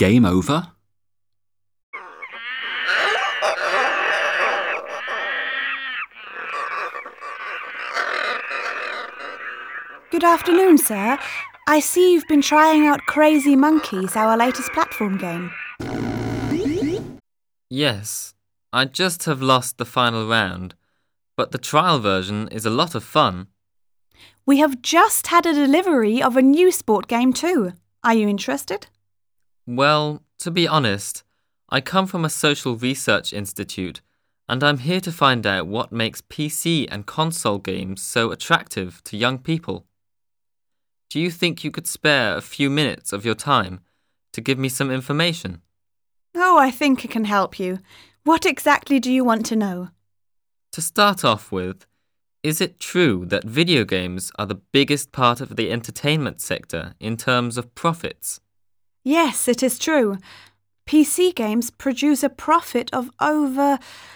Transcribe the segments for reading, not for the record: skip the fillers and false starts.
game over? Good afternoon, sir. I see you've been trying out Crazy Monkeys, our latest platform game. Yes, I just have lost the final round, but the trial version is a lot of fun. We have just had a delivery of a new sport game too. Are you interested? Well, to be honest, I come from a social research institute, and I'm here to find out what makes PC and console games so attractive to young people. Do you think you could spare a few minutes of your time to give me some information? Oh, I think I can help you. What exactly do you want to know? To start off with, is it true that video games are the biggest part of the entertainment sector in terms of profits? Yes, it is true. PC games produce a profit of over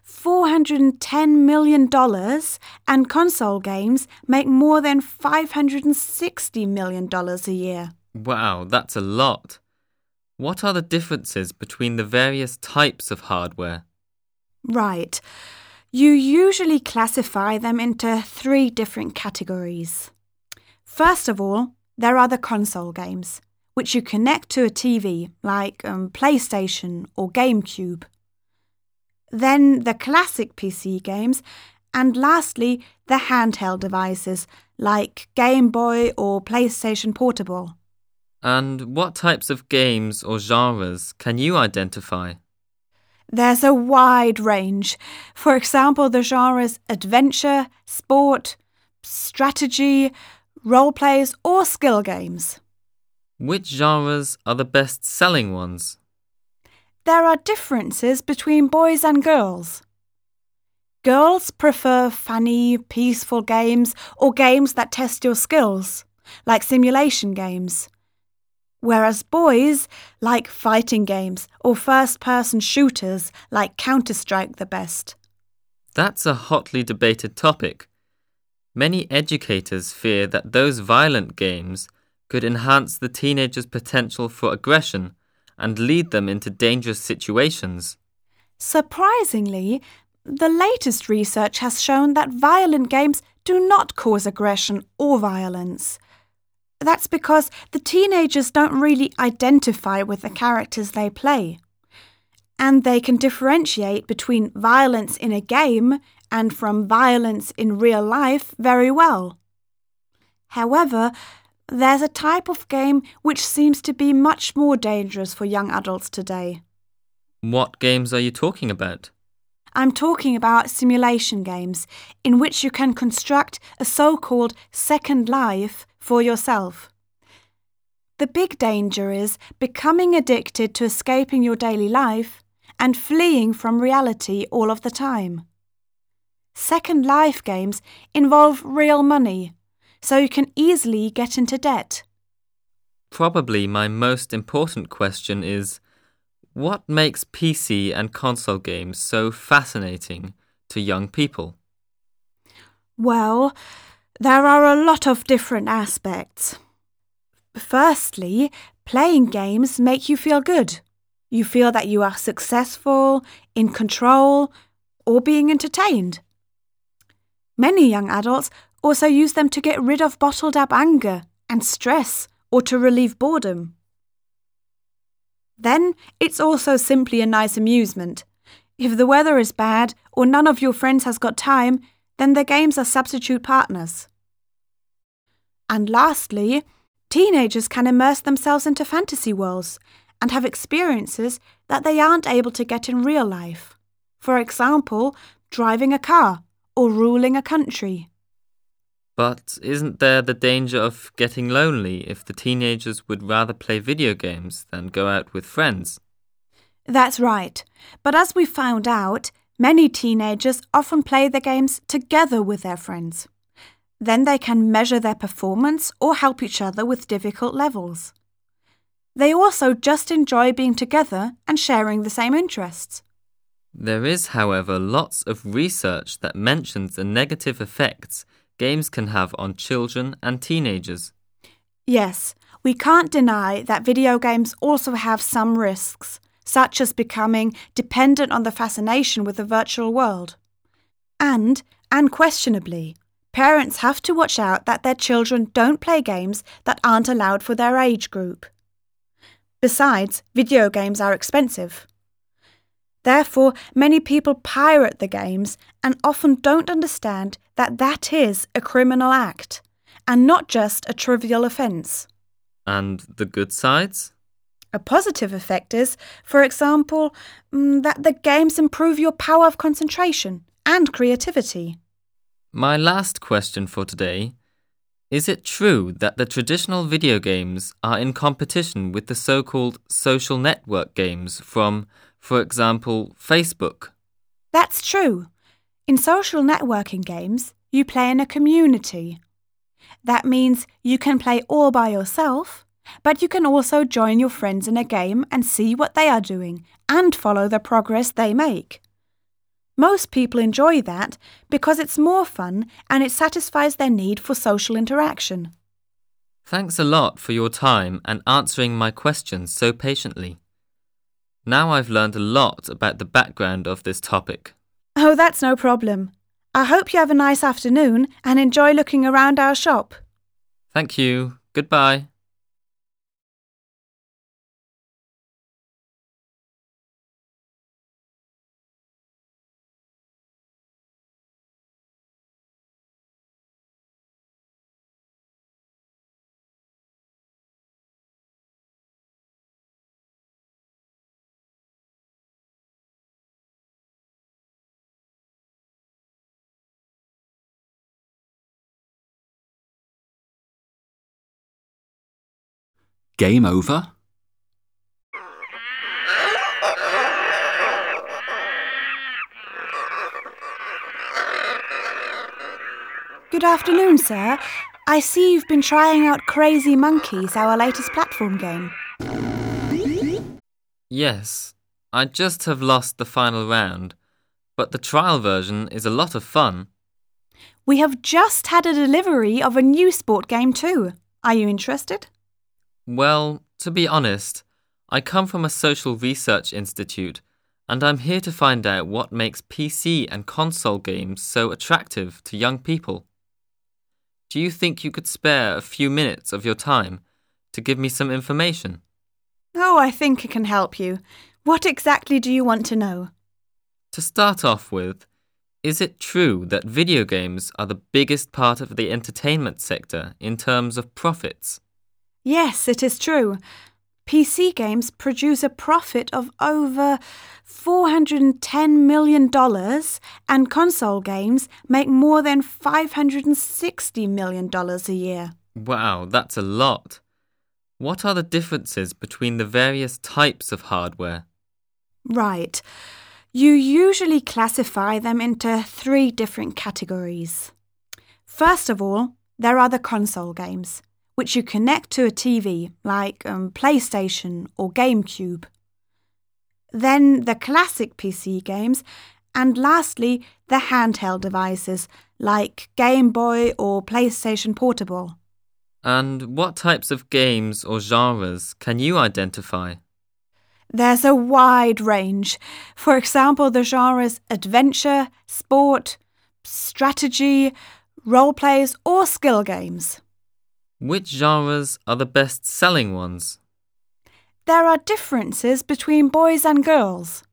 $410 million and console games make more than $560 million a year. Wow, that's a lot. What are the differences between the various types of hardware? Right. You usually classify them into 3 different categories. First of all, there are the console games, which you connect to a TV, like PlayStation or GameCube. Then the classic PC games, and lastly, the handheld devices, like Game Boy or PlayStation Portable. And what types of games or genres can you identify? There's a wide range. For example, the genres adventure, sport, strategy, role-plays or skill games. Which genres are the best-selling ones? There are differences between boys and girls. Girls prefer funny, peaceful games or games that test your skills, like simulation games. Whereas boys like fighting games or first-person shooters like Counter-Strike the best. That's a hotly debated topic. Many educators fear that those violent games could enhance the teenagers' potential for aggression and lead them into dangerous situations. Surprisingly, the latest research has shown that violent games do not cause aggression or violence. That's because the teenagers don't really identify with the characters they play. And they can differentiate between violence in a game and from violence in real life very well. However, there's a type of game which seems to be much more dangerous for young adults today. What games are you talking about? I'm talking about simulation games in which you can construct a so-called second life for yourself. The big danger is becoming addicted to escaping your daily life and fleeing from reality all of the time. Second life games involve real money, so you can easily get into debt. Probably my most important question is, what makes PC and console games so fascinating to young people? Well, there are a lot of different aspects. Firstly, playing games make you feel good. You feel that you are successful, in control, or being entertained. Many young adults also use them to get rid of bottled-up anger and stress or to relieve boredom. Then it's also simply a nice amusement. If the weather is bad or none of your friends has got time, then the games are substitute partners. And lastly, teenagers can immerse themselves into fantasy worlds and have experiences that they aren't able to get in real life. For example, driving a car or ruling a country. But isn't there the danger of getting lonely if the teenagers would rather play video games than go out with friends? That's right. But as we found out, many teenagers often play the games together with their friends. Then they can measure their performance or help each other with difficult levels. They also just enjoy being together and sharing the same interests. There is, however, lots of research that mentions the negative effects games can have on children and teenagers. Yes, we can't deny that video games also have some risks, such as becoming dependent on the fascination with the virtual world. And, unquestionably, parents have to watch out that their children don't play games that aren't allowed for their age group. Besides, video games are expensive. Therefore, many people pirate the games and often don't understand that that is a criminal act and not just a trivial offence. And the good sides? A positive effect is, for example, that the games improve your power of concentration and creativity. My last question for today. Is it true that the traditional video games are in competition with the so-called social network games from, for example, Facebook? That's true. In social networking games, you play in a community. That means you can play all by yourself, but you can also join your friends in a game and see what they are doing and follow the progress they make. Most people enjoy that because it's more fun and it satisfies their need for social interaction. Thanks a lot for your time and answering my questions so patiently. Now I've learned a lot about the background of this topic. Oh, that's no problem. I hope you have a nice afternoon and enjoy looking around our shop. Thank you. Goodbye. Game over? Good afternoon, sir. I see you've been trying out Crazy Monkeys, our latest platform game. Yes, I just have lost the final round, but the trial version is a lot of fun. We have just had a delivery of a new sport game too. Are you interested? Well, to be honest, I come from a social research institute, and I'm here to find out what makes PC and console games so attractive to young people. Do you think you could spare a few minutes of your time to give me some information? Oh, I think I can help you. What exactly do you want to know? To start off with, is it true that video games are the biggest part of the entertainment sector in terms of profits? Yes, it is true. PC games produce a profit of over $410 million and console games make more than $560 million a year. Wow, that's a lot. What are the differences between the various types of hardware? Right. You usually classify them into 3 different categories. First of all, there are the console games, which you connect to a TV, like PlayStation or GameCube. Then the classic PC games, and lastly, the handheld devices, like Game Boy or PlayStation Portable. And what types of games or genres can you identify? There's a wide range. For example, the genres adventure, sport, strategy, role-plays or skill games. Which genres are the best-selling ones? There are differences between boys and girls.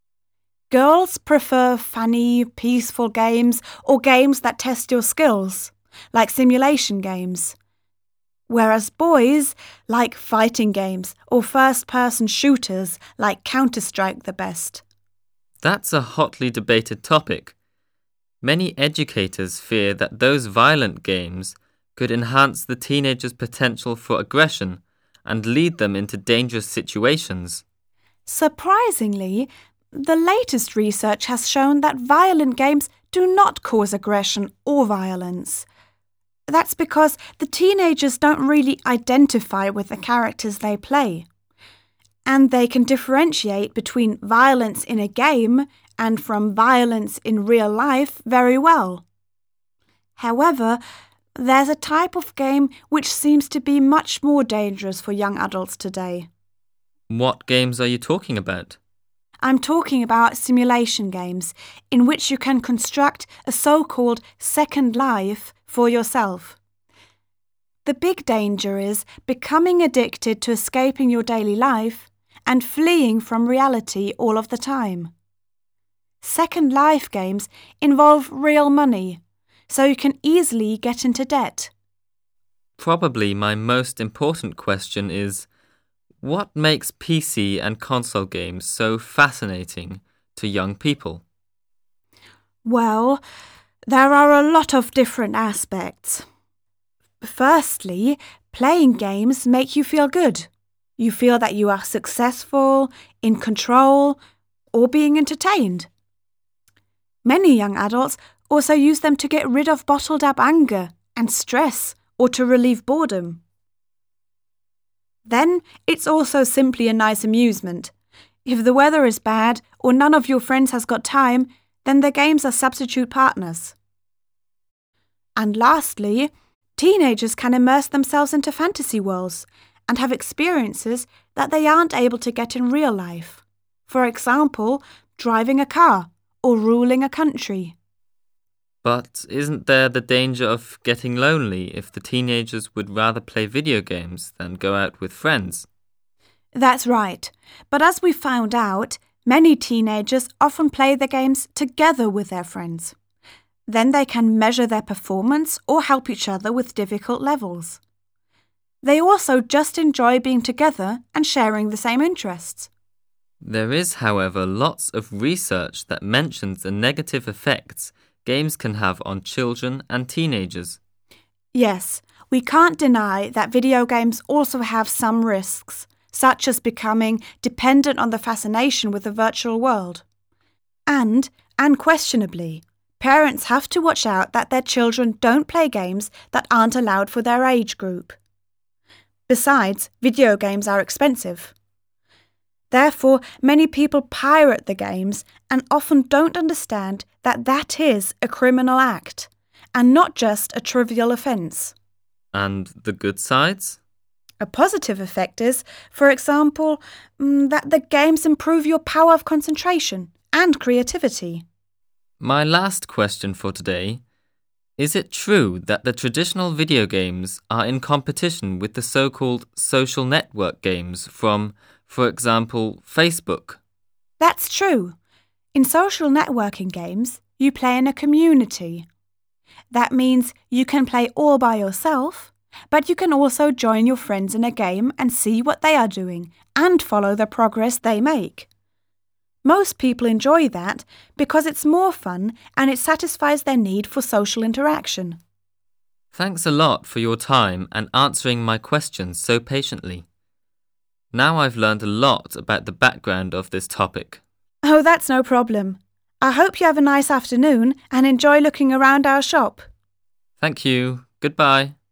Girls prefer funny, peaceful games or games that test your skills, like simulation games. Whereas boys like fighting games or first-person shooters like Counter-Strike the best. That's a hotly debated topic. Many educators fear that those violent games could enhance the teenagers' potential for aggression and lead them into dangerous situations. Surprisingly, the latest research has shown that violent games do not cause aggression or violence. That's because the teenagers don't really identify with the characters they play. And they can differentiate between violence in a game and from violence in real life very well. However, There's a type of game which seems to be much more dangerous for young adults today. What games are you talking about? I'm talking about simulation games in which you can construct a so-called second life for yourself. The big danger is becoming addicted to escaping your daily life and fleeing from reality all of the time. Second life games involve real money, so you can easily get into debt. Probably my most important question is, what makes PC and console games so fascinating to young people? Well, there are a lot of different aspects. Firstly, playing games make you feel good. You feel that you are successful, in control, or being entertained. Many young adults also use them to get rid of bottled-up anger and stress or to relieve boredom. Then it's also simply a nice amusement. If the weather is bad or none of your friends has got time, then the games are substitute partners. And lastly, teenagers can immerse themselves into fantasy worlds and have experiences that they aren't able to get in real life. For example, driving a car or ruling a country. But isn't there the danger of getting lonely if the teenagers would rather play video games than go out with friends? That's right. But as we found out, many teenagers often play the games together with their friends. Then they can measure their performance or help each other with difficult levels. They also just enjoy being together and sharing the same interests. There is, however, lots of research that mentions the negative effects games can have on children and teenagers. Yes, we can't deny that video games also have some risks, such as becoming dependent on the fascination with the virtual world. And, unquestionably, parents have to watch out that their children don't play games that aren't allowed for their age group. Besides, video games are expensive. Therefore, many people pirate the games and often don't understand that that is a criminal act and not just a trivial offence. And the good sides? A positive effect is, for example, that the games improve your power of concentration and creativity. My last question for today. Is it true that the traditional video games are in competition with the so-called social network games from, for example, Facebook? That's true. In social networking games, you play in a community. That means you can play all by yourself, but you can also join your friends in a game and see what they are doing and follow the progress they make. Most people enjoy that because it's more fun and it satisfies their need for social interaction. Thanks a lot for your time and answering my questions so patiently. Now I've learned a lot about the background of this topic. Oh, that's no problem. I hope you have a nice afternoon and enjoy looking around our shop. Thank you. Goodbye.